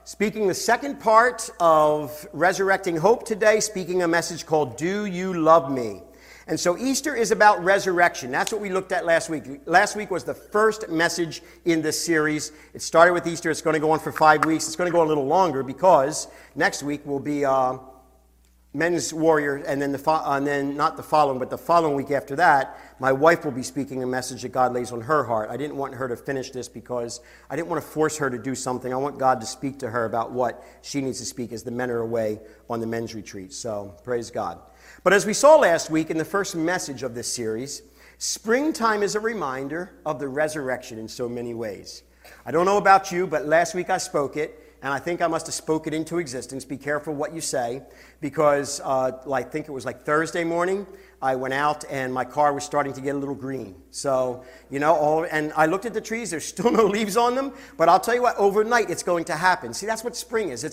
Speaking the second part of Resurrecting Hope today, speaking a message called Do You Love Me? And so Easter is about resurrection. That's what we looked at last week. Last week was the first message in this series. It started with Easter. It's going to go on for 5 weeks. It's going to go a little longer because next week will be Men's Warrior, and then not the following, but the following week after that, my wife will be speaking a message that God lays on her heart. I didn't want her to finish this because I didn't want to force her to do something. I want God to speak to her about what she needs to speak as the men are away on the men's retreat. So, praise God. But as we saw last week in the first message of this series, springtime is a reminder of the resurrection in so many ways. I don't know about you, but last week I spoke it. And I think I must have spoke it into existence. Be careful what you say, because I think it was like Thursday morning, I went out and my car was starting to get a little green. So, and I looked at the trees, there's still no leaves on them, but I'll tell you what, overnight it's going to happen. See, that's what spring is.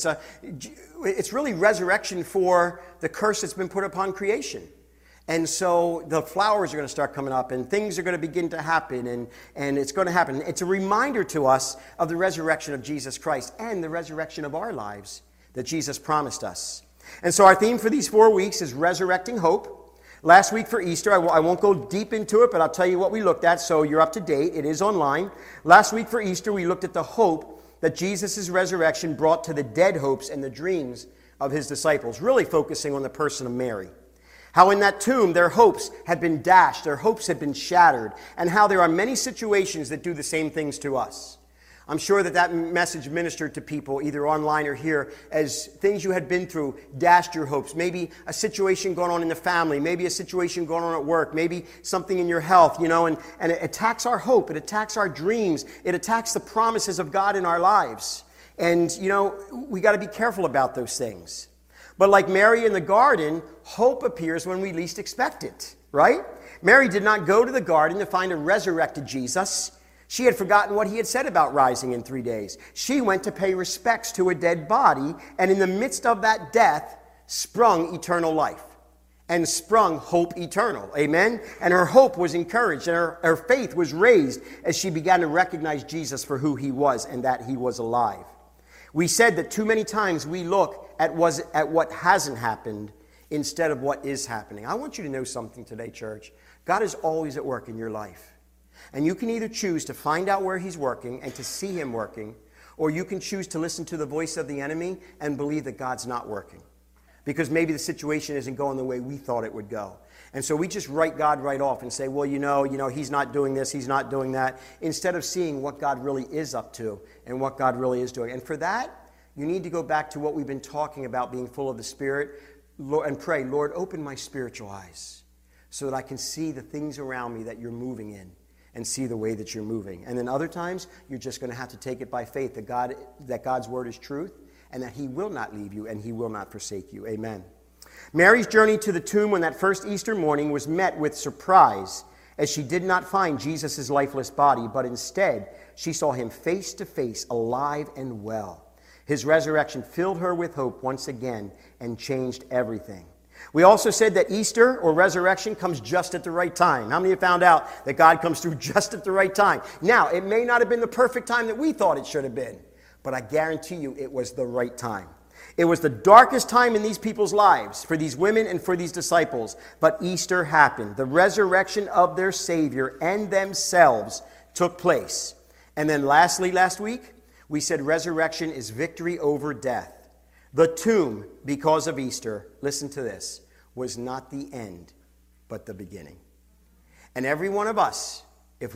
It's really resurrection for the curse that's been put upon creation. And so the flowers are going to start coming up and things are going to begin to happen and it's going to happen. It's a reminder to us of the resurrection of Jesus Christ and the resurrection of our lives that Jesus promised us. And so our theme for these 4 weeks is Resurrecting Hope. Last week for Easter, I won't go deep into it, but I'll tell you what we looked at so you're up to date. It is online. Last week for Easter, we looked at the hope that Jesus' resurrection brought to the dead hopes and the dreams of his disciples, really focusing on the person of Mary. How in that tomb their hopes had been dashed, their hopes had been shattered, and how there are many situations that do the same things to us. I'm sure that message ministered to people either online or here as things you had been through dashed your hopes. Maybe a situation going on in the family, maybe a situation going on at work, maybe something in your health, and it attacks our hope, it attacks our dreams, it attacks the promises of God in our lives. And, we got to be careful about those things. But like Mary in the garden, hope appears when we least expect it, right? Mary did not go to the garden to find a resurrected Jesus. She had forgotten what he had said about rising in 3 days. She went to pay respects to a dead body, and in the midst of that death sprung eternal life and sprung hope eternal, amen? And her hope was encouraged, and her faith was raised as she began to recognize Jesus for who he was and that he was alive. We said that too many times we look at what hasn't happened instead of what is happening. I want you to know something today, church. God is always at work in your life. And you can either choose to find out where he's working and to see him working, or you can choose to listen to the voice of the enemy and believe that God's not working. Because maybe the situation isn't going the way we thought it would go. And so we just write God right off and say, well, he's not doing this, he's not doing that, instead of seeing what God really is up to and what God really is doing. And for that, you need to go back to what we've been talking about, being full of the Spirit, and pray, Lord, open my spiritual eyes so that I can see the things around me that you're moving in and see the way that you're moving. And then other times, you're just going to have to take it by faith that God's word is truth and that he will not leave you and he will not forsake you. Amen. Mary's journey to the tomb on that first Easter morning was met with surprise as she did not find Jesus' lifeless body, but instead she saw him face to face, alive and well. His resurrection filled her with hope once again and changed everything. We also said that Easter or resurrection comes just at the right time. How many have found out that God comes through just at the right time? Now, it may not have been the perfect time that we thought it should have been, but I guarantee you it was the right time. It was the darkest time in these people's lives, for these women and for these disciples. But Easter happened. The resurrection of their Savior and themselves took place. And then lastly, last week, we said resurrection is victory over death. The tomb, because of Easter, listen to this, was not the end, but the beginning. And every one of us, if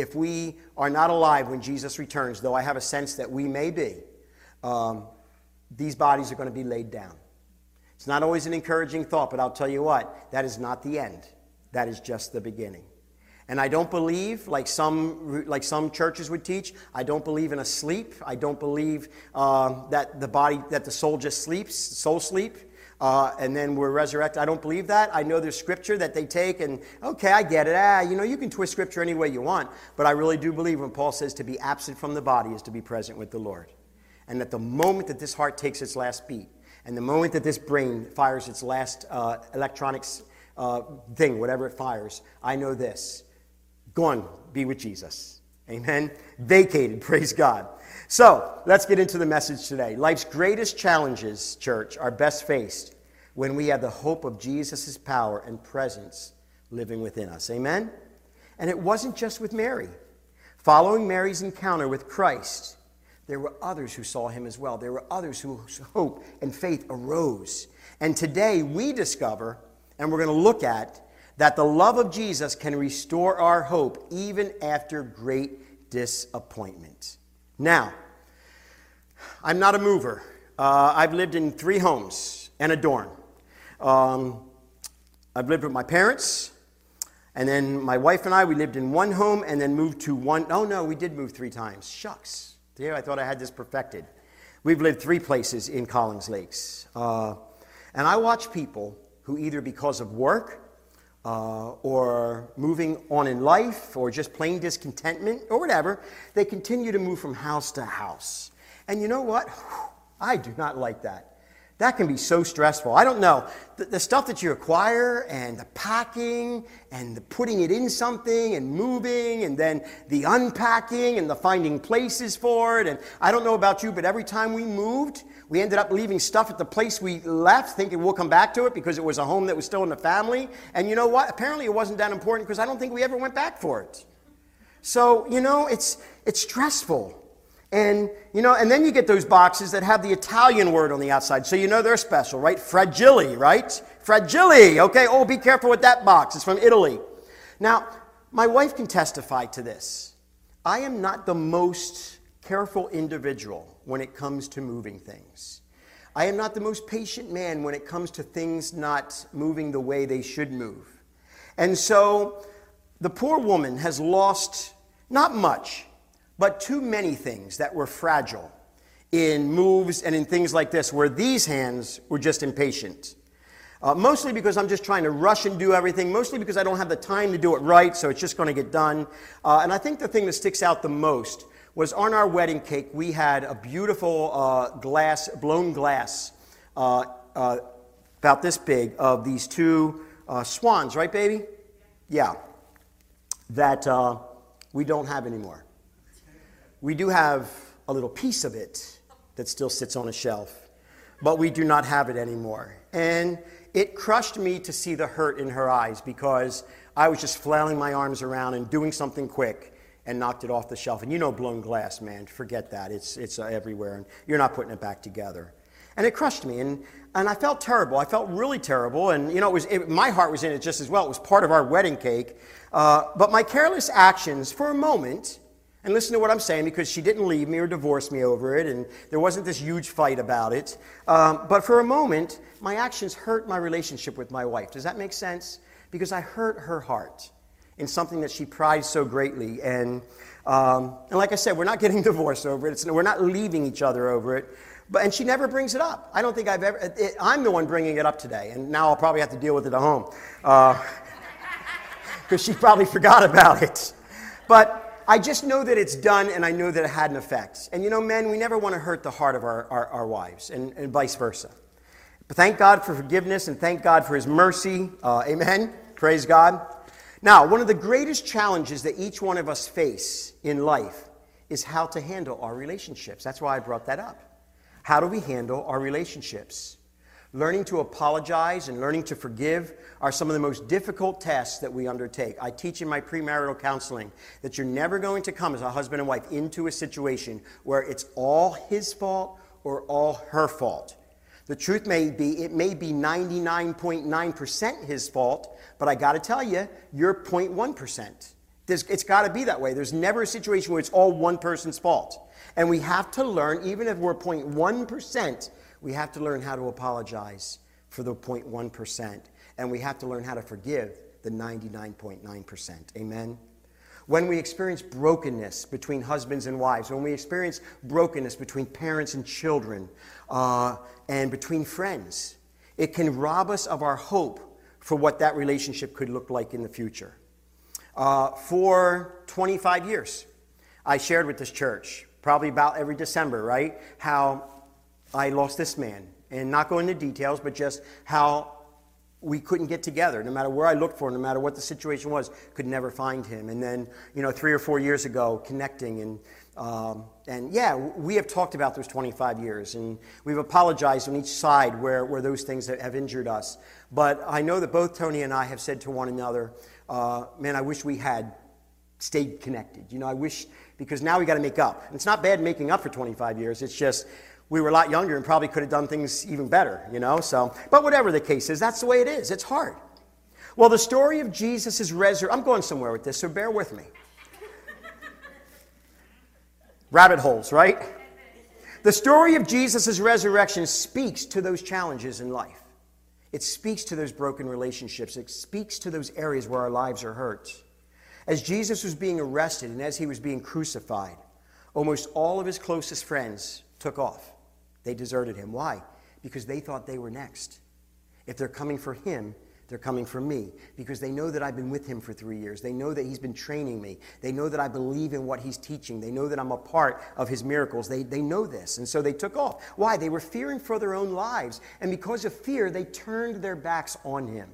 we are not alive when Jesus returns, though I have a sense that we may be, these bodies are going to be laid down. It's not always an encouraging thought, but I'll tell you what, that is not the end. That is just the beginning. And I don't believe, like some churches would teach, I don't believe in a sleep. I don't believe that the soul just sleeps, soul sleep, and then we're resurrected. I don't believe that. I know there's scripture that they take and, okay, I get it. You can twist scripture any way you want. But I really do believe when Paul says to be absent from the body is to be present with the Lord. And that the moment that this heart takes its last beat, and the moment that this brain fires its last electronics thing, whatever it fires, I know this. Go on, be with Jesus. Amen. Vacated, praise God. So, let's get into the message today. Life's greatest challenges, church, are best faced when we have the hope of Jesus' power and presence living within us. Amen? And it wasn't just with Mary. Following Mary's encounter with Christ, there were others who saw him as well. There were others whose hope and faith arose. And today we discover, and we're going to look at, that the love of Jesus can restore our hope even after great disappointment. Now, I'm not a mover. I've lived in 3 homes and a dorm. I've lived with my parents, and then my wife and I, we lived in one home and then moved to one. Oh, no, we did move 3 times. Shucks. Yeah, I thought I had this perfected. We've lived 3 places in Collins Lakes. And I watch people who either because of work or moving on in life or just plain discontentment or whatever, they continue to move from house to house. And you know what? I do not like that. That can be so stressful. I don't know. The stuff that you acquire and the packing and the putting it in something and moving and then the unpacking and the finding places for it. And I don't know about you, but every time we moved, we ended up leaving stuff at the place we left thinking we'll come back to it because it was a home that was still in the family. And you know what? Apparently it wasn't that important because I don't think we ever went back for it. So, it's stressful. And, and then you get those boxes that have the Italian word on the outside. So they're special, right? Fragile, right? Fragile, okay? Oh, be careful with that box. It's from Italy. Now, my wife can testify to this. I am not the most careful individual when it comes to moving things. I am not the most patient man when it comes to things not moving the way they should move. And so the poor woman has lost not much, but too many things that were fragile in moves and in things like this, where these hands were just impatient. Mostly because I'm just trying to rush and do everything, mostly because I don't have the time to do it right, so it's just going to get done. And I think the thing that sticks out the most was on our wedding cake, we had a beautiful blown glass, about this big, of these 2 swans, right, baby? Yeah. That we don't have anymore. We do have a little piece of it that still sits on a shelf, but we do not have it anymore. And it crushed me to see the hurt in her eyes because I was just flailing my arms around and doing something quick and knocked it off the shelf. And blown glass, man, forget that. It's everywhere, and you're not putting it back together. And it crushed me, and I felt terrible. I felt really terrible, and my heart was in it just as well. It was part of our wedding cake. But my careless actions, for a moment, and listen to what I'm saying, because she didn't leave me or divorce me over it, and there wasn't this huge fight about it. But for a moment, my actions hurt my relationship with my wife. Does that make sense? Because I hurt her heart in something that she prized so greatly. And like I said, we're not getting divorced over it. We're not leaving each other over it. And she never brings it up. I don't think I'm the one bringing it up today, and now I'll probably have to deal with it at home because she probably forgot about it. But I just know that it's done, and I know that it had an effect. And men, we never want to hurt the heart of our wives, and vice versa. But thank God for forgiveness, and thank God for his mercy. Amen. Praise God. Now, one of the greatest challenges that each one of us face in life is how to handle our relationships. That's why I brought that up. How do we handle our relationships? Learning to apologize and learning to forgive are some of the most difficult tasks that we undertake. I teach in my premarital counseling that you're never going to come as a husband and wife into a situation where it's all his fault or all her fault. The truth may be, it may be 99.9% his fault, but I got to tell you, you're 0.1%. It's got to be that way. There's never a situation where it's all one person's fault. And we have to learn, even if we're 0.1%, we have to learn how to apologize for the 0.1%. And we have to learn how to forgive the 99.9%. Amen? When we experience brokenness between husbands and wives, when we experience brokenness between parents and children, and between friends, it can rob us of our hope for what that relationship could look like in the future. For 25 years, I shared with this church, probably about every December, right, how I lost this man. And not go into details, but just how we couldn't get together. No matter where I looked for him, no matter what the situation was, could never find him. And then, 3 or 4 years ago, connecting and we have talked about those 25 years, and we've apologized on each side where those things have injured us. But I know that both Tony and I have said to one another, man, I wish we had stayed connected. I wish, because now we got to make up. And it's not bad making up for 25 years. It's just we were a lot younger and probably could have done things even better, So, but whatever the case is, that's the way it is. It's hard. Well, the story of Jesus' resurrection, I'm going somewhere with this, so bear with me. Rabbit holes, right? The story of Jesus' resurrection speaks to those challenges in life. It speaks to those broken relationships. It speaks to those areas where our lives are hurt. As Jesus was being arrested and as he was being crucified, almost all of his closest friends took off. They deserted him. Why? Because they thought they were next. If they're coming for him, they're coming for me, because they know that I've been with him for 3 years. They know that he's been training me. They know that I believe in what he's teaching. They know that I'm a part of his miracles. They know this, and so they took off. Why? They were fearing for their own lives, and because of fear, they turned their backs on him.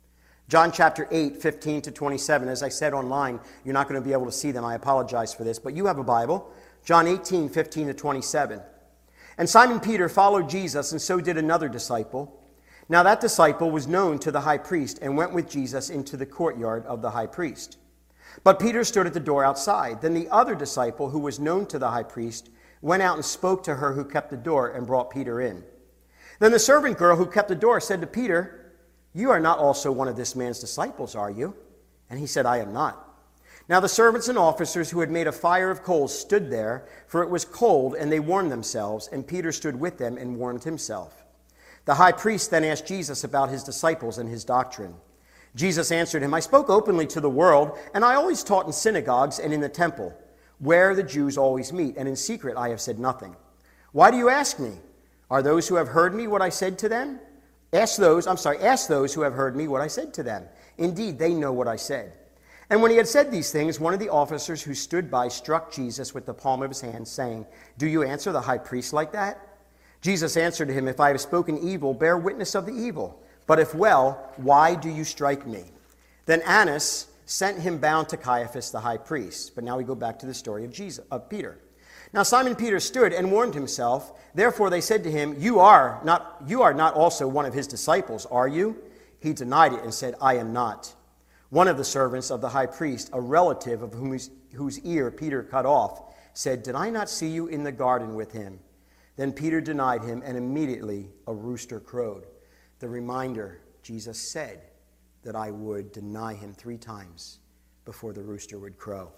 John chapter 8, 15 to 27. As I said online, you're not going to be able to see them. I apologize for this, but you have a Bible. John 18, 15 to 27. And Simon Peter followed Jesus, and so did another disciple. Now that disciple was known to the high priest and went with Jesus into the courtyard of the high priest. But Peter stood at the door outside. Then the other disciple, who was known to the high priest, went out and spoke to her who kept the door and brought Peter in. Then the servant girl who kept the door said to Peter, "You are not also one of this man's disciples, are you?" And he said, "I am not." Now the servants and officers who had made a fire of coals stood there, for it was cold, and they warmed themselves, and Peter stood with them and warmed himself. The high priest then asked Jesus about his disciples and his doctrine. Jesus answered him, "I spoke openly to the world, and I always taught in synagogues and in the temple, where the Jews always meet, and in secret I have said nothing. Why do you ask me? Are those who have heard me what I said to them? Ask those who have heard me what I said to them. Indeed, they know what I said." And when he had said these things, one of the officers who stood by struck Jesus with the palm of his hand, saying, "Do you answer the high priest like that?" Jesus answered him, "If I have spoken evil, bear witness of the evil. But if well, why do you strike me?" Then Annas sent him bound to Caiaphas the high priest. But now we go back to the story of Peter. Now Simon Peter stood and warmed himself. Therefore they said to him, You are not also one of his disciples, are you?" He denied it and said, "I am not." One of the servants of the high priest, a relative of whose ear Peter cut off, said, "Did I not see you in the garden with him?" Then Peter denied him, and immediately a rooster crowed. The reminder, Jesus said that I would deny him 3 times before the rooster would crow.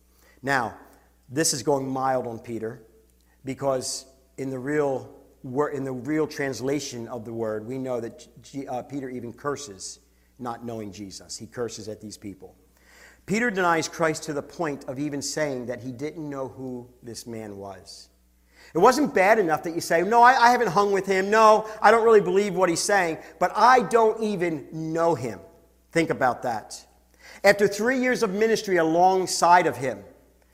Now, this is going mild on Peter, because in the real translation of the word, we know that Peter even curses not knowing Jesus. He curses at these people. Peter denies Christ to the point of even saying that he didn't know who this man was. It wasn't bad enough that you say, "No, I haven't hung with him. No, I don't really believe what he's saying, but I don't even know him." Think about that. After 3 years of ministry alongside of him,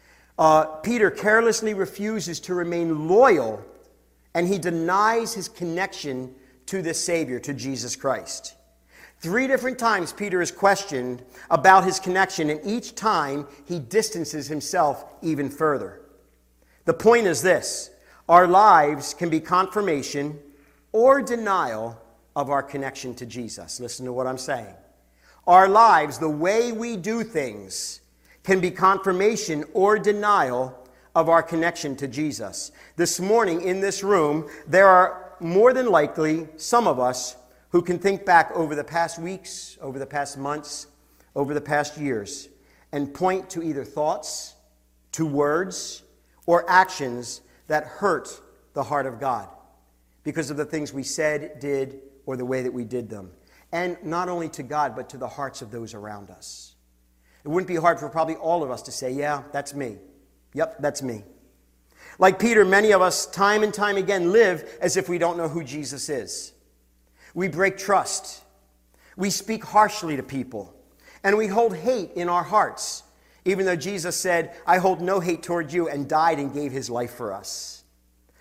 Peter carelessly refuses to remain loyal, and he denies his connection to the Savior, to Jesus Christ. 3 different times Peter is questioned about his connection, and each time he distances himself even further. The point is this: our lives can be confirmation or denial of our connection to Jesus. Listen to what I'm saying. Our lives, the way we do things, can be confirmation or denial of our connection to Jesus. This morning in this room, there are more than likely some of us who can think back over the past weeks, over the past months, over the past years, and point to either thoughts, to words, or actions that hurt the heart of God because of the things we said, did, or the way that we did them. And not only to God, but to the hearts of those around us. It wouldn't be hard for probably all of us to say, "Yeah, that's me. Yep, that's me." Like Peter, many of us time and time again live as if we don't know who Jesus is. We break trust. We speak harshly to people. And we hold hate in our hearts, even though Jesus said, "I hold no hate toward you," and died and gave his life for us.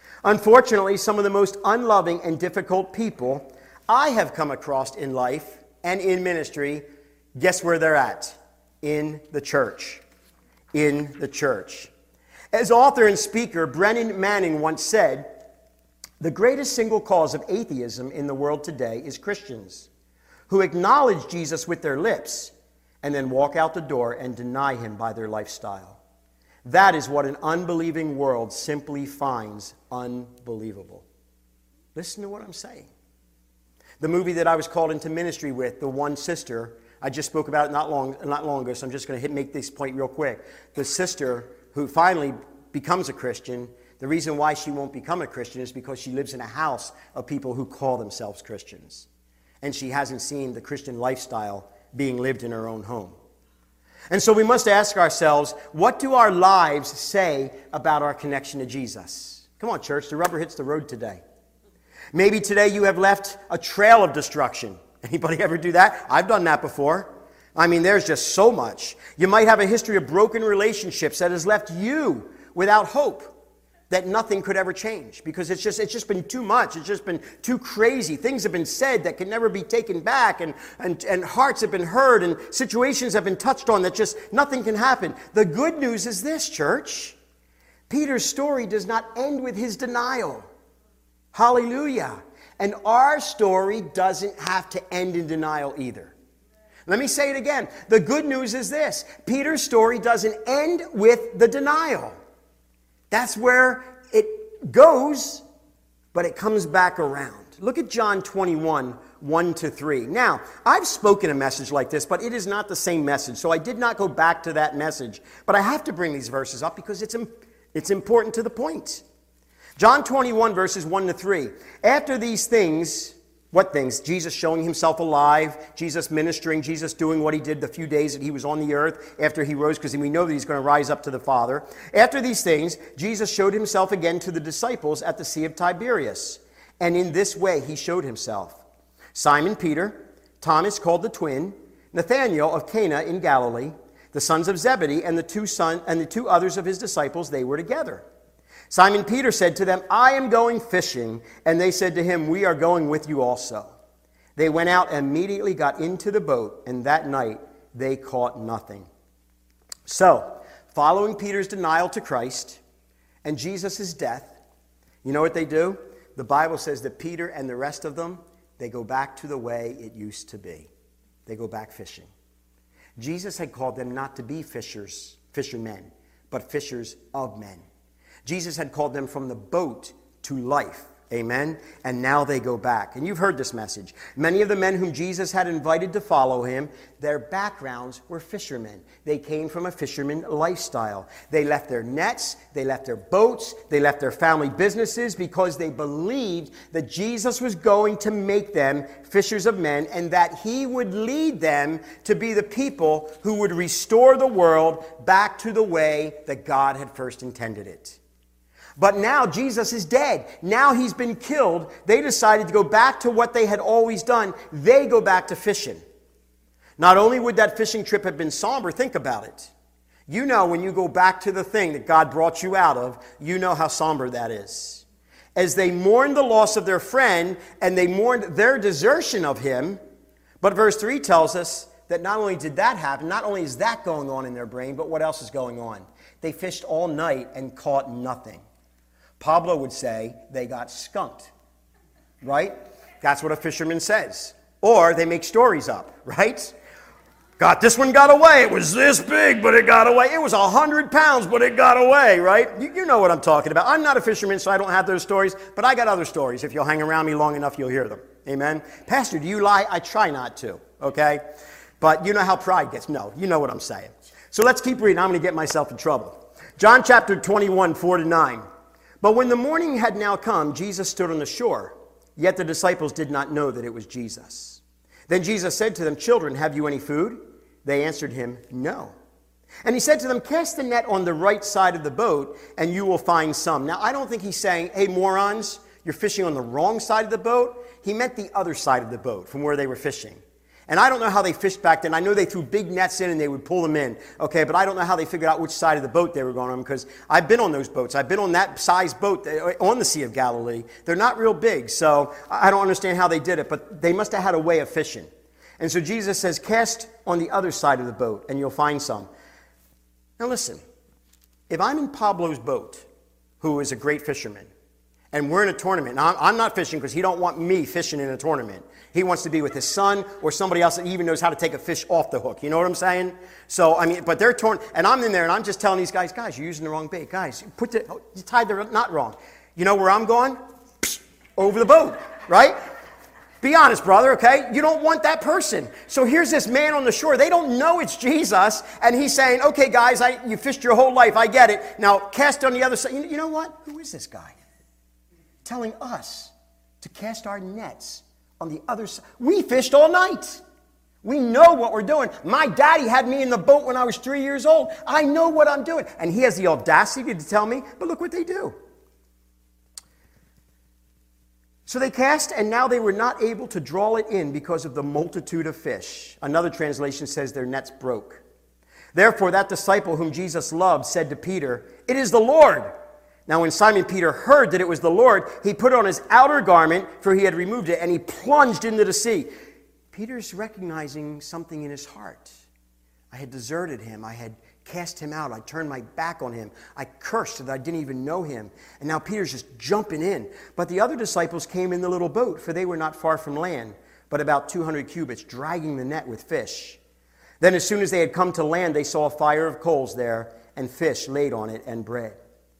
Unfortunately, some of the most unloving and difficult people I have come across in life and in ministry, guess where they're at? In the church. In the church. As author and speaker Brennan Manning once said, the greatest single cause of atheism in the world today is Christians who acknowledge Jesus with their lips and then walk out the door and deny him by their lifestyle. That is what an unbelieving world simply finds unbelievable. Listen to what I'm saying. The movie that I was called into ministry with, The One Sister, I just spoke about it not long ago, so I'm just going to make this point real quick. The sister who finally becomes a Christian, the reason why she won't become a Christian is because she lives in a house of people who call themselves Christians. And she hasn't seen the Christian lifestyle being lived in her own home. And so we must ask ourselves, what do our lives say about our connection to Jesus? Come on, church, the rubber hits the road today. Maybe today you have left a trail of destruction. Anybody ever do that? I've done that before. I mean, there's just so much. You might have a history of broken relationships that has left you without hope that nothing could ever change because it's just been too much. It's just been too crazy. Things have been said that can never be taken back, and hearts have been hurt, and situations have been touched on that just nothing can happen. The good news is this, church. Peter's story does not end with his denial. Hallelujah. And our story doesn't have to end in denial either. Let me say it again. The good news is this. Peter's story doesn't end with the denial. That's where it goes, but it comes back around. Look at John 21, 1-3. Now, I've spoken a message like this, but it is not the same message, so I did not go back to that message. But I have to bring these verses up because it's important to the point. John 21, verses 1-3. After these things, what things? Jesus showing himself alive, Jesus ministering, Jesus doing what he did the few days that he was on the earth after he rose, because we know that he's going to rise up to the Father. After these things, Jesus showed himself again to the disciples at the Sea of Tiberias. And in this way he showed himself. Simon Peter, Thomas called the twin, Nathanael of Cana in Galilee, the sons of Zebedee, and the two others of his disciples, they were together. Simon Peter said to them, I am going fishing. And they said to him, we are going with you also. They went out and immediately got into the boat, and that night they caught nothing. So, following Peter's denial to Christ and Jesus' death, you know what they do? The Bible says that Peter and the rest of them, they go back to the way it used to be. They go back fishing. Jesus had called them not to be fishermen, but fishers of men. Jesus had called them from the boat to life. Amen? And now they go back. And you've heard this message. Many of the men whom Jesus had invited to follow him, their backgrounds were fishermen. They came from a fisherman lifestyle. They left their nets, they left their boats, they left their family businesses because they believed that Jesus was going to make them fishers of men and that he would lead them to be the people who would restore the world back to the way that God had first intended it. But now Jesus is dead. Now he's been killed. They decided to go back to what they had always done. They go back to fishing. Not only would that fishing trip have been somber, think about it. You know when you go back to the thing that God brought you out of, you know how somber that is. As they mourned the loss of their friend and they mourned their desertion of him, but verse 3 tells us that not only did that happen, not only is that going on in their brain, but what else is going on? They fished all night and caught nothing. Pablo would say they got skunked, right? That's what a fisherman says. Or they make stories up, right? This one got away. It was this big, but it got away. It was 100 pounds, but it got away, right? You know what I'm talking about. I'm not a fisherman, so I don't have those stories, but I got other stories. If you'll hang around me long enough, you'll hear them. Amen? Pastor, do you lie? I try not to, okay? But you know how pride gets. No, you know what I'm saying. So let's keep reading. I'm going to get myself in trouble. John chapter 21, 4-9. But when the morning had now come, Jesus stood on the shore, yet the disciples did not know that it was Jesus. Then Jesus said to them, children, have you any food? They answered him, no. And he said to them, cast the net on the right side of the boat, and you will find some. Now, I don't think he's saying, hey, morons, you're fishing on the wrong side of the boat. He meant the other side of the boat from where they were fishing. And I don't know how they fished back then. I know they threw big nets in and they would pull them in. Okay, but I don't know how they figured out which side of the boat they were going on because I've been on those boats. I've been on that size boat on the Sea of Galilee. They're not real big, so I don't understand how they did it, but they must have had a way of fishing. And so Jesus says, cast on the other side of the boat and you'll find some. Now listen, if I'm in Pablo's boat, who is a great fisherman, and we're in a tournament. Now, I'm not fishing because he don't want me fishing in a tournament. He wants to be with his son or somebody else that even knows how to take a fish off the hook. You know what I'm saying? So, I mean, but they're torn, and I'm in there, and I'm just telling these guys, you're using the wrong bait. Guys, you tied the knot wrong. You know where I'm going? Over the boat, right? Be honest, brother, okay? You don't want that person. So here's this man on the shore. They don't know it's Jesus, and he's saying, okay, guys, you fished your whole life. I get it. Now, cast on the other side. You know what? Who is this guy? Telling us to cast our nets on the other side. We fished all night. We know what we're doing. My daddy had me in the boat when I was 3 years old. I know what I'm doing. And he has the audacity to tell me, but look what they do. So they cast, and now they were not able to draw it in because of the multitude of fish. Another translation says their nets broke. Therefore, that disciple whom Jesus loved said to Peter, "It is the Lord." Now, when Simon Peter heard that it was the Lord, he put on his outer garment, for he had removed it, and he plunged into the sea. Peter's recognizing something in his heart. I had deserted him. I had cast him out. I turned my back on him. I cursed that I didn't even know him. And now Peter's just jumping in. But the other disciples came in the little boat, for they were not far from land, but about 200 cubits, dragging the net with fish. Then as soon as they had come to land, they saw a fire of coals there, and fish laid on it, and bread.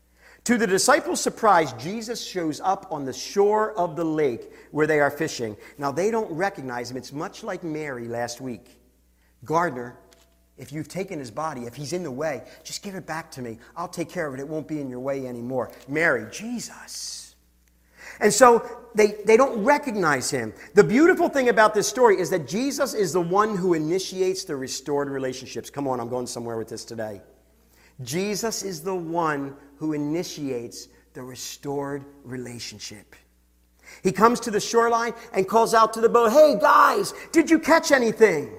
To the disciples' surprise, Jesus shows up on the shore of the lake where they are fishing. Now, they don't recognize him. It's much like Mary last week. Gardner, if you've taken his body, if he's in the way, just give it back to me. I'll take care of it. It won't be in your way anymore. Mary, Jesus. And so they don't recognize him. The beautiful thing about this story is that Jesus is the one who initiates the restored relationships. Come on, I'm going somewhere with this today. Jesus is the one who initiates the restored relationship. He comes to the shoreline and calls out to the boat, "Hey guys, did you catch anything?"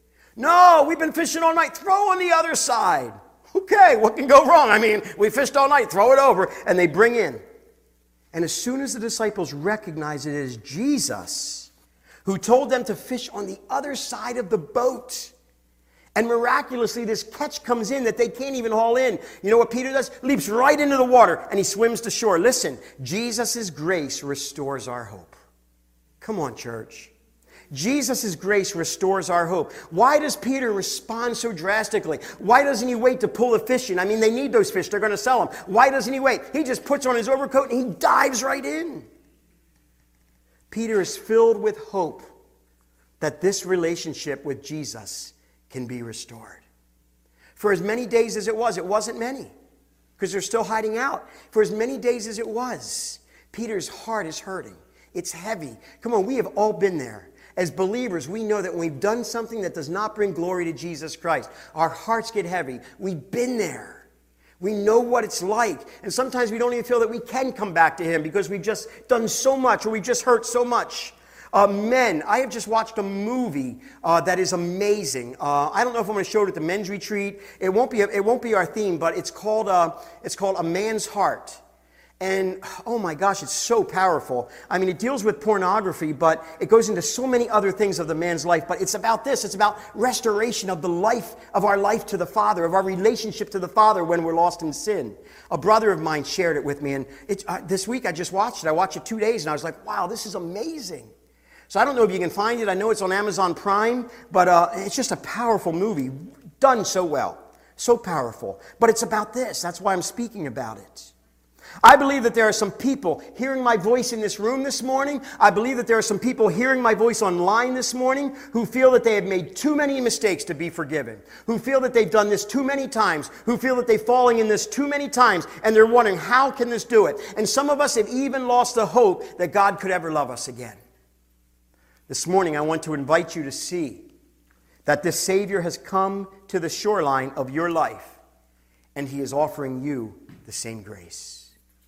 "No, we've been fishing all night." "Throw on the other side." "Okay, what can go wrong? I mean, we fished all night, throw it over." And they bring in. And as soon as the disciples recognize it is Jesus who told them to fish on the other side of the boat, and miraculously, this catch comes in that they can't even haul in. You know what Peter does? Leaps right into the water, and he swims to shore. Listen, Jesus' grace restores our hope. Come on, church. Jesus' grace restores our hope. Why does Peter respond so drastically? Why doesn't he wait to pull the fish in? I mean, they need those fish. They're going to sell them. Why doesn't he wait? He just puts on his overcoat, and he dives right in. Peter is filled with hope that this relationship with Jesus can be restored. For as many days as it wasn't many, because they're still hiding out. For as many days as it was, Peter's heart is hurting. It's heavy. Come on, we have all been there. As believers, we know that when we've done something that does not bring glory to Jesus Christ, our hearts get heavy. We've been there. We know what it's like. And sometimes we don't even feel that we can come back to him because we've just done so much or we've just hurt so much. Men, I have just watched a movie that is amazing. I don't know if I'm going to show it at the men's retreat. It won't be our theme, but it's called A Man's Heart. And oh my gosh, it's so powerful. I mean, it deals with pornography, but it goes into so many other things of the man's life. But it's about this. It's about restoration of our life to the Father, of our relationship to the Father when we're lost in sin. A brother of mine shared it with me, and this week I just watched it. I watched it 2 days, and I was like, wow, this is amazing. So I don't know if you can find it. I know it's on Amazon Prime, but it's just a powerful movie, done so well, so powerful. But it's about this. That's why I'm speaking about it. I believe that there are some people hearing my voice in this room this morning. I believe that there are some people hearing my voice online this morning who feel that they have made too many mistakes to be forgiven, who feel that they've done this too many times, who feel that they've fallen in this too many times, and they're wondering, how can this do it? And some of us have even lost the hope that God could ever love us again. This morning, I want to invite you to see that this Savior has come to the shoreline of your life, and he is offering you the same grace.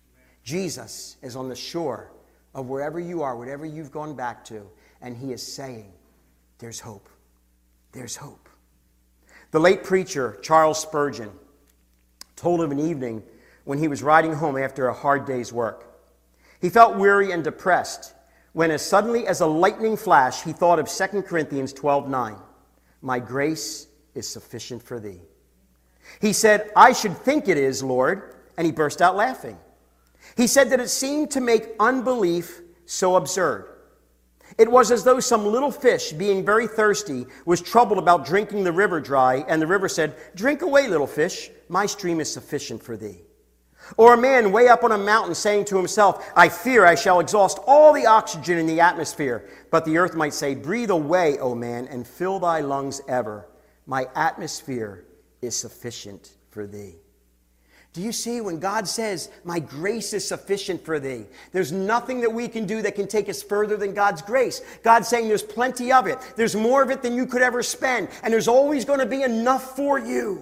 Jesus is on the shore of wherever you are, whatever you've gone back to, and he is saying, there's hope. There's hope. The late preacher, Charles Spurgeon, told of an evening when he was riding home after a hard day's work. He felt weary and depressed when as suddenly as a lightning flash, he thought of 2 Corinthians 12:9. My grace is sufficient for thee. He said, I should think it is, Lord. And he burst out laughing. He said that it seemed to make unbelief so absurd. It was as though some little fish, being very thirsty, was troubled about drinking the river dry, and the river said, Drink away, little fish, my stream is sufficient for thee. Or a man way up on a mountain saying to himself, I fear I shall exhaust all the oxygen in the atmosphere. But the earth might say, Breathe away, O man, and fill thy lungs ever. My atmosphere is sufficient for thee. Do you see when God says, my grace is sufficient for thee? There's nothing that we can do that can take us further than God's grace. God's saying there's plenty of it. There's more of it than you could ever spend. And there's always going to be enough for you.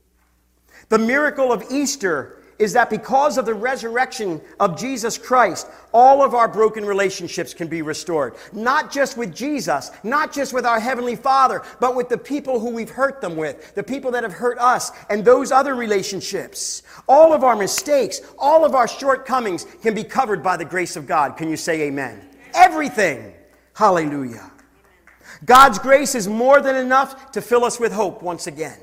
The miracle of Easter is that because of the resurrection of Jesus Christ, all of our broken relationships can be restored. Not just with Jesus, not just with our Heavenly Father, but with the people who we've hurt them with, the people that have hurt us, and those other relationships. All of our mistakes, all of our shortcomings can be covered by the grace of God. Can you say amen? Everything. Hallelujah. God's grace is more than enough to fill us with hope once again.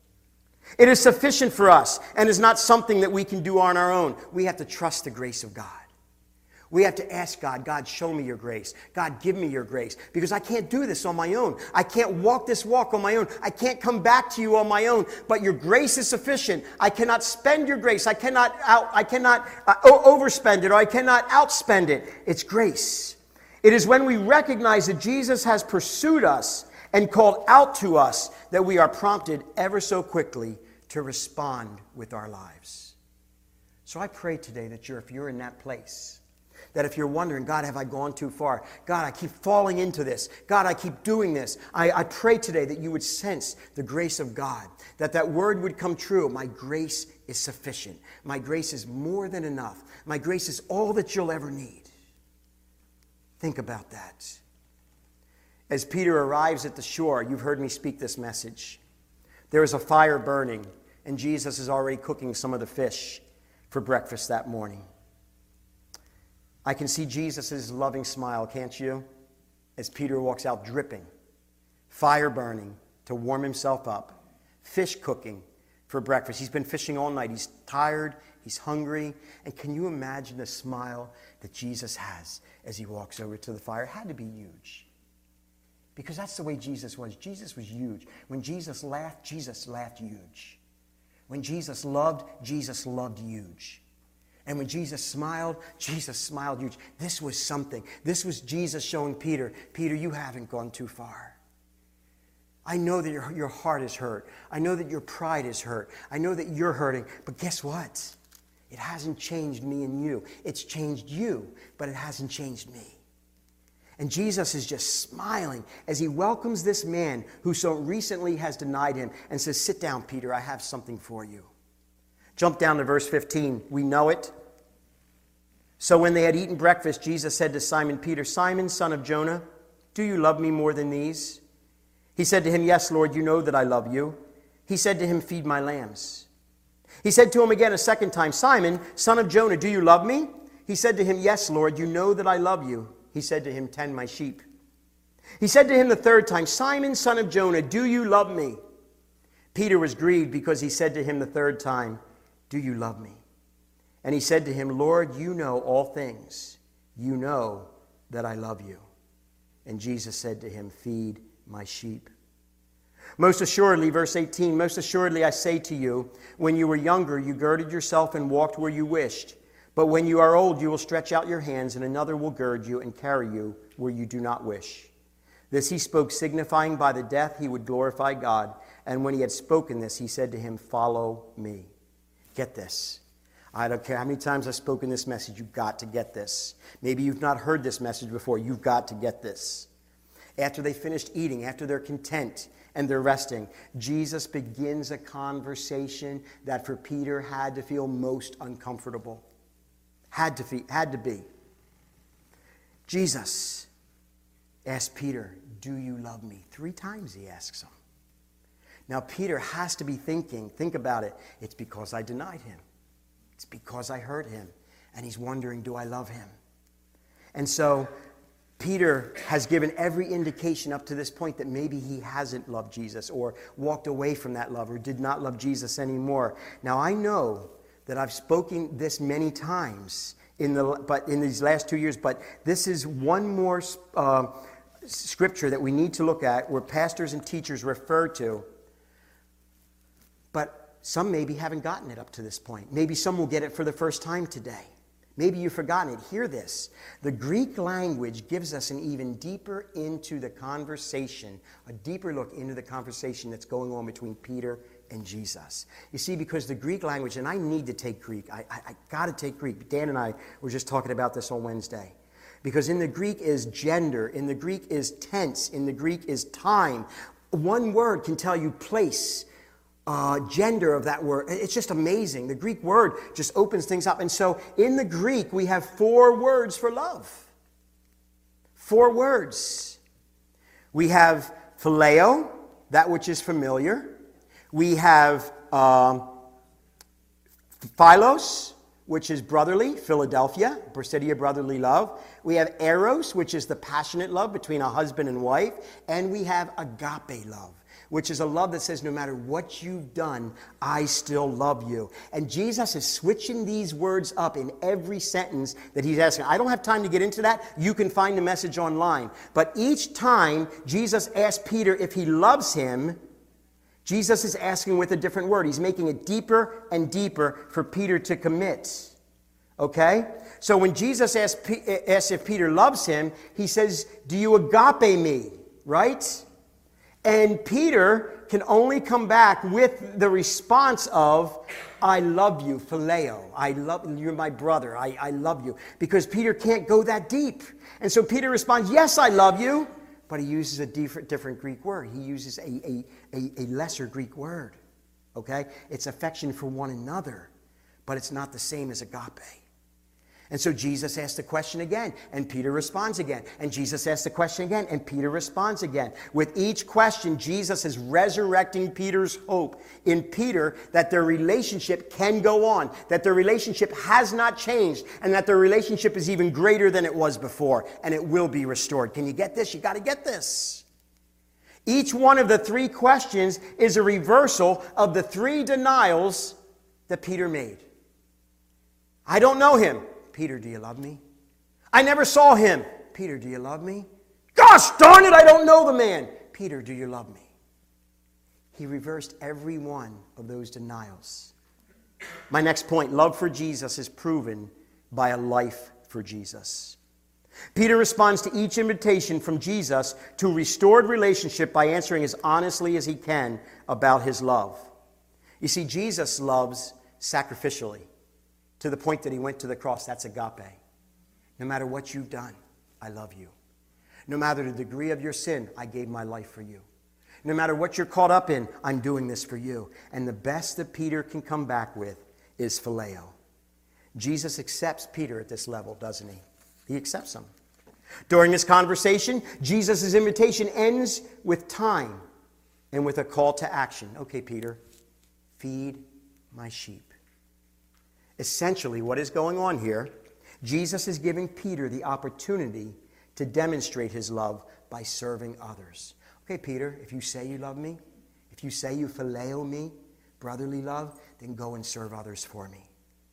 It is sufficient for us and is not something that we can do on our own. We have to trust the grace of God. We have to ask God, God, show me your grace. God, give me your grace. Because I can't do this on my own. I can't walk this walk on my own. I can't come back to you on my own. But your grace is sufficient. I cannot spend your grace. I cannot overspend it, or I cannot outspend it. It's grace. It is when we recognize that Jesus has pursued us and called out to us that we are prompted ever so quickly to respond with our lives. So I pray today that if you're in that place, that if you're wondering, God, have I gone too far? God, I keep falling into this. God, I keep doing this. I pray today that you would sense the grace of God, that word would come true. My grace is sufficient. My grace is more than enough. My grace is all that you'll ever need. Think about that. As Peter arrives at the shore, you've heard me speak this message. There is a fire burning, and Jesus is already cooking some of the fish for breakfast that morning. I can see Jesus' loving smile, can't you? As Peter walks out dripping, fire burning to warm himself up, fish cooking for breakfast. He's been fishing all night. He's tired. He's hungry. And can you imagine the smile that Jesus has as he walks over to the fire? It had to be huge. Because that's the way Jesus was. Jesus was huge. When Jesus laughed huge. When Jesus loved huge. And when Jesus smiled huge. This was something. This was Jesus showing Peter, Peter, you haven't gone too far. I know that your heart is hurt. I know that your pride is hurt. I know that you're hurting. But guess what? It hasn't changed me and you. It's changed you, but it hasn't changed me. And Jesus is just smiling as he welcomes this man who so recently has denied him and says, sit down, Peter, I have something for you. Jump down to verse 15. We know it. So when they had eaten breakfast, Jesus said to Simon Peter, Simon, son of Jonah, do you love me more than these? He said to him, yes, Lord, you know that I love you. He said to him, feed my lambs. He said to him again a second time, Simon, son of Jonah, do you love me? He said to him, yes, Lord, you know that I love you. He said to him, tend my sheep. He said to him the third time, Simon, son of Jonah, do you love me? Peter was grieved because he said to him the third time, do you love me? And he said to him, Lord, you know all things. You know that I love you. And Jesus said to him, feed my sheep. Most assuredly, verse 18, most assuredly I say to you, when you were younger, you girded yourself and walked where you wished. But when you are old, you will stretch out your hands, and another will gird you and carry you where you do not wish. This he spoke, signifying by the death he would glorify God. And when he had spoken this, he said to him, follow me. Get this. I don't care how many times I've spoken this message, you've got to get this. Maybe you've not heard this message before, you've got to get this. After they finished eating, after they're content and they're resting, Jesus begins a conversation that for Peter had to feel most uncomfortable. Had to be. Jesus asked Peter, do you love me? 3 times he asks him. Now Peter has to be thinking, think about it, it's because I denied him. It's because I hurt him. And he's wondering, do I love him? And so Peter has given every indication up to this point that maybe he hasn't loved Jesus or walked away from that love or did not love Jesus anymore. Now, I know that I've spoken this many times in these last 2 years, but this is one more scripture that we need to look at where pastors and teachers refer to. But some maybe haven't gotten it up to this point. Maybe some will get it for the first time today. Maybe you've forgotten it. Hear this. The Greek language gives us an even deeper into the conversation, a deeper look into the conversation that's going on between Peter and Jesus. You see, because the Greek language, and I need to take Greek. I got to take Greek. Dan and I were just talking about this on Wednesday. Because in the Greek is gender, in the Greek is tense, in the Greek is time. One word can tell you place, gender of that word. It's just amazing. The Greek word just opens things up. And so in the Greek, we have 4 words for love. 4 words. We have phileo, that which is familiar. We have philos, which is brotherly, Philadelphia, Brasidia, brotherly love. We have eros, which is the passionate love between a husband and wife. And we have agape love, which is a love that says, no matter what you've done, I still love you. And Jesus is switching these words up in every sentence that he's asking. I don't have time to get into that. You can find the message online. But each time Jesus asked Peter if he loves him, Jesus is asking with a different word. He's making it deeper and deeper for Peter to commit. Okay? So when Jesus asks if Peter loves him, he says, do you agape me? Right? And Peter can only come back with the response of, I love you, phileo. I love you, you're my brother. I love you. Because Peter can't go that deep. And so Peter responds, yes, I love you. But he uses a different Greek word. He uses a lesser Greek word. Okay? It's affection for one another. But it's not the same as agape. And so Jesus asks the question again, and Peter responds again. And Jesus asks the question again, and Peter responds again. With each question, Jesus is resurrecting Peter's hope in Peter that their relationship can go on, that their relationship has not changed, and that their relationship is even greater than it was before, and it will be restored. Can you get this? You got to get this. Each one of the 3 questions is a reversal of the 3 denials that Peter made. I don't know him. Peter, do you love me? I never saw him. Peter, do you love me? Gosh darn it, I don't know the man. Peter, do you love me? He reversed every one of those denials. My next point, love for Jesus is proven by a life for Jesus. Peter responds to each invitation from Jesus to restored relationship by answering as honestly as he can about his love. You see, Jesus loves sacrificially. To the point that he went to the cross. That's agape. No matter what you've done, I love you. No matter the degree of your sin, I gave my life for you. No matter what you're caught up in, I'm doing this for you. And the best that Peter can come back with is phileo. Jesus accepts Peter at this level, doesn't he? He accepts him. During this conversation, Jesus' invitation ends with time and with a call to action. Okay, Peter, feed my sheep. Essentially, what is going on here, Jesus is giving Peter the opportunity to demonstrate his love by serving others. Okay, Peter, if you say you love me, if you say you phileo me, brotherly love, then go and serve others for me.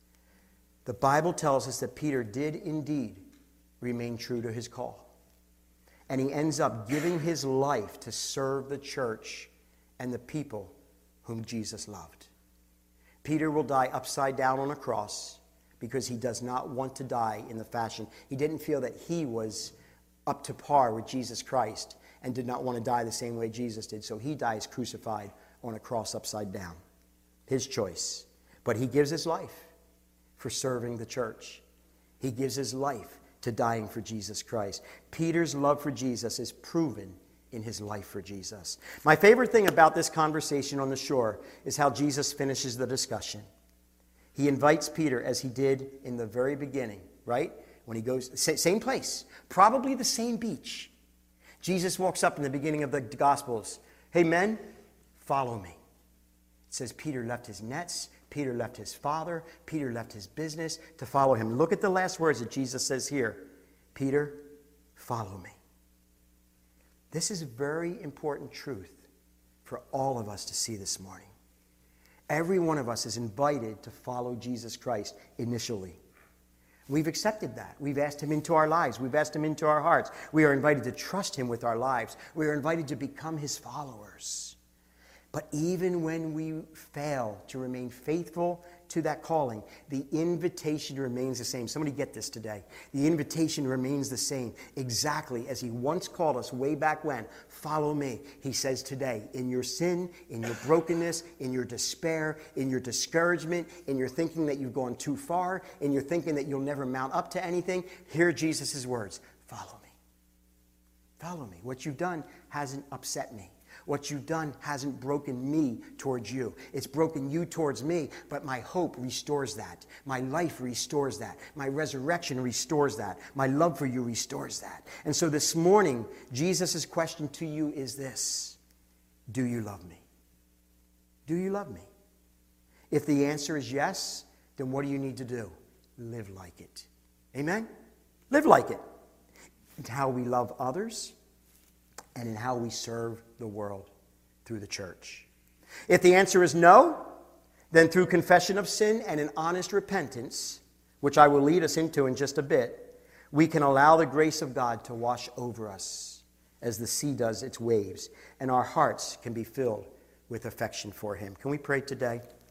The Bible tells us that Peter did indeed remain true to his call. And he ends up giving his life to serve the church and the people whom Jesus loved. Peter will die upside down on a cross because he does not want to die in the fashion. He didn't feel that he was up to par with Jesus Christ and did not want to die the same way Jesus did. So he dies crucified on a cross upside down. His choice. But he gives his life for serving the church. He gives his life to dying for Jesus Christ. Peter's love for Jesus is proven in his life for Jesus. My favorite thing about this conversation on the shore is how Jesus finishes the discussion. He invites Peter as he did in the very beginning, right? When he goes, same place, probably the same beach. Jesus walks up in the beginning of the Gospels. Hey men, follow me. It says Peter left his nets, Peter left his father, Peter left his business to follow him. Look at the last words that Jesus says here. Peter, follow me. This is a very important truth for all of us to see this morning. Every one of us is invited to follow Jesus Christ initially. We've accepted that. We've asked him into our lives. We've asked him into our hearts. We are invited to trust him with our lives. We are invited to become his followers. But even when we fail to remain faithful to that calling, the invitation remains the same. Somebody get this today. The invitation remains the same, exactly as he once called us way back when. Follow me. He says today, in your sin, in your brokenness, in your despair, in your discouragement, in your thinking that you've gone too far, in your thinking that you'll never mount up to anything, hear Jesus' words. Follow me. Follow me. What you've done hasn't upset me. What you've done hasn't broken me towards you. It's broken you towards me, but my hope restores that. My life restores that. My resurrection restores that. My love for you restores that. And so this morning, Jesus' question to you is this: do you love me? Do you love me? If the answer is yes, then what do you need to do? Live like it. Amen? Live like it. It's how we love others, and in how we serve the world through the church. If the answer is no, then through confession of sin and an honest repentance, which I will lead us into in just a bit, we can allow the grace of God to wash over us as the sea does its waves, and our hearts can be filled with affection for him. Can we pray today?